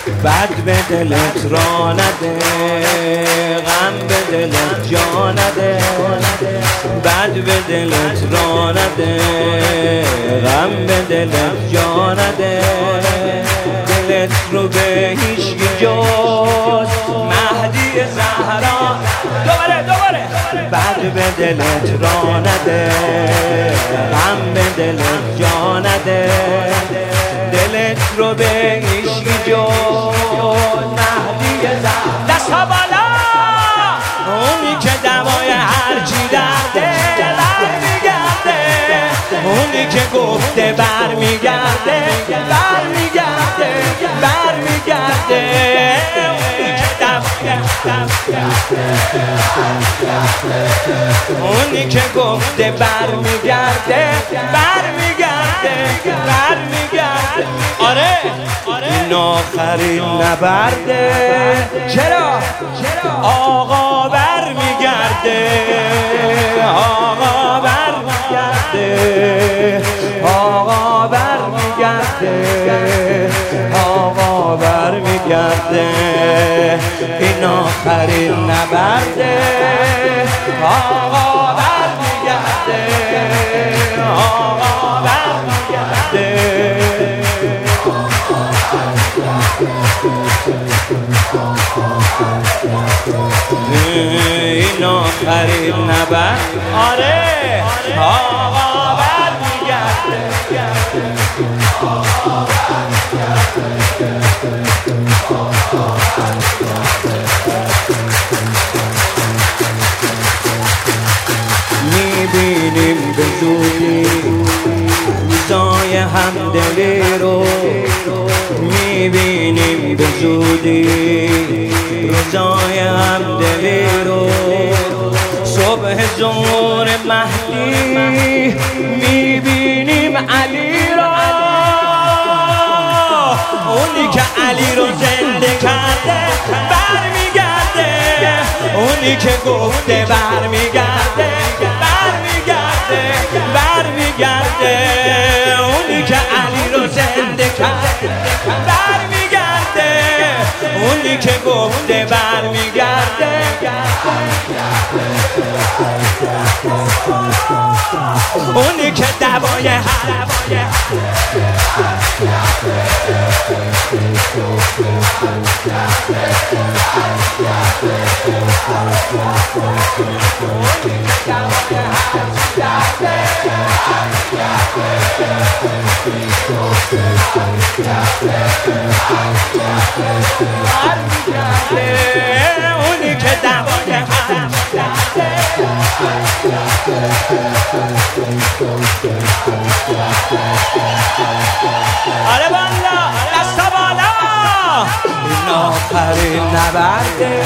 بد به دلت را نده، غم به دلت جا نده. بد به دلت را نده، غم به دلت جا نده. دلت رو به هیچکی جز مهدی زهرا دوباره بد به دلت را نده، غم به دلت جا نده. دلت رو به هیچکی جز مهدی زهرا دستا بالا، اونی که دوای هرچی درده برمیگرده، اونی که گفته برمیگرده برمیگرده برمیگرده. اونی که گفته برمیگرده برمیگرده برمیگرده. آره این آخرین نبرده. چرا؟ آقا برمیگرده، آقا برمیگرده، آقا برمیگرده، آقا برمیگرده. این آخرین نبرده. آقا برمیگرده، آقا برمیگرده. این آخرین نبرد. آره آقا برمیگرده. میبینیم به زودی روزای همدلی رو، میبینیم به زودی روزای همدلی رو. صبح ظهور مهدی میبینیم علی رو، اونی که علی رو زنده کرده برمیگرده، اونی که گفته برمیگرده برمیگرده برمیگرده. اونی که علی رو زنده کرده برمیگرده، اونی که گفته برمیگرده. اونی که دوای هر اونی که دوای آره بالا دستا بالا. این آخرین نبرده.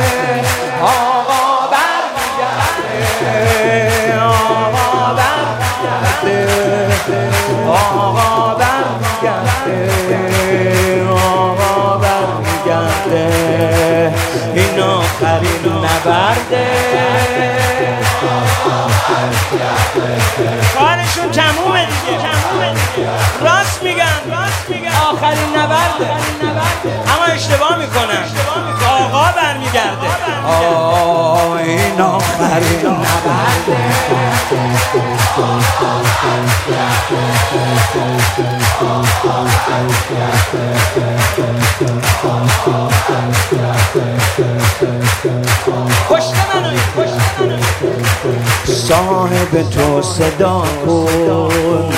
آقا برمیگرده، آقا برمیگرده، آقا برمیگرده، آقا برمیگرده. این آخرین نبرده. کارشون تمومه دیگه، راست میگن آخرین نبرده. اما اشتباه میکنن، آقا برمیگرده. این آخرین نبرده. پشت منو صاحب تو صدا کن،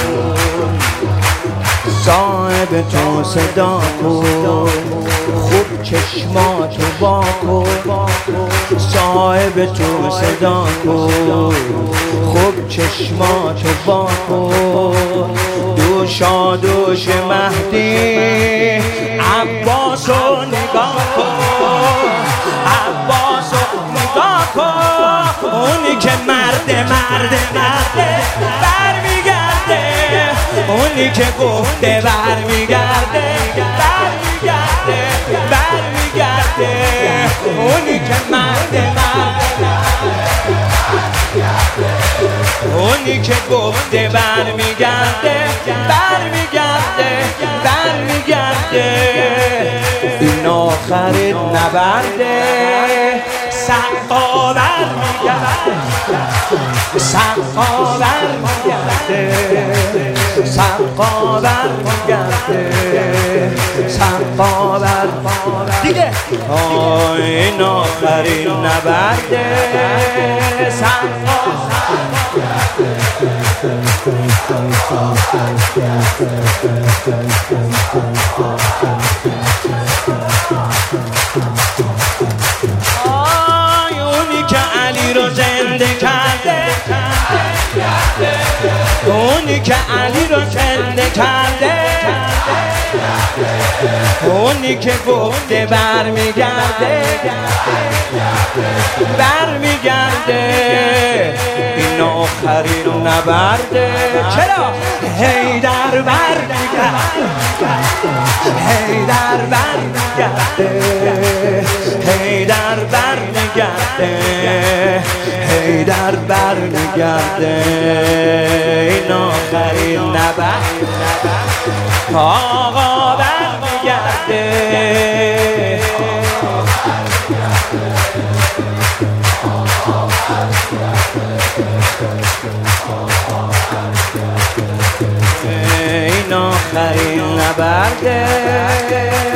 صاحب تو صدا کن، خوب چشماتو با کن. صاحب تو صدا کن، خوب چشماتو با کن. دوشا دوش مهدی عباسو نگاه کن، عباسو نگاه کن. اونی که مرده برمیگرده، اونی که گفته برمیگرده برمیگرده برمیگرده. اونی که مرده اونی که گفته برمیگرده برمیگرده برمیگرده. آخرین نبرده سقا برمیگرده سقا برمیگرده سقا برمیگرده سقا برمیگرده دیگه این آخرین نبرده سقا اونی که علی رو زنده کرده اونی که علی رو زنده کرده اونی که گفته برمیگرده برمیگرده این آخرین نبرده چرا؟ حیدر برمیگرده حیدر برمیگرده حیدر برمیگرده حیدر برمیگرده این آخرین نبرده آقا برمیگرده این آخرین نبرده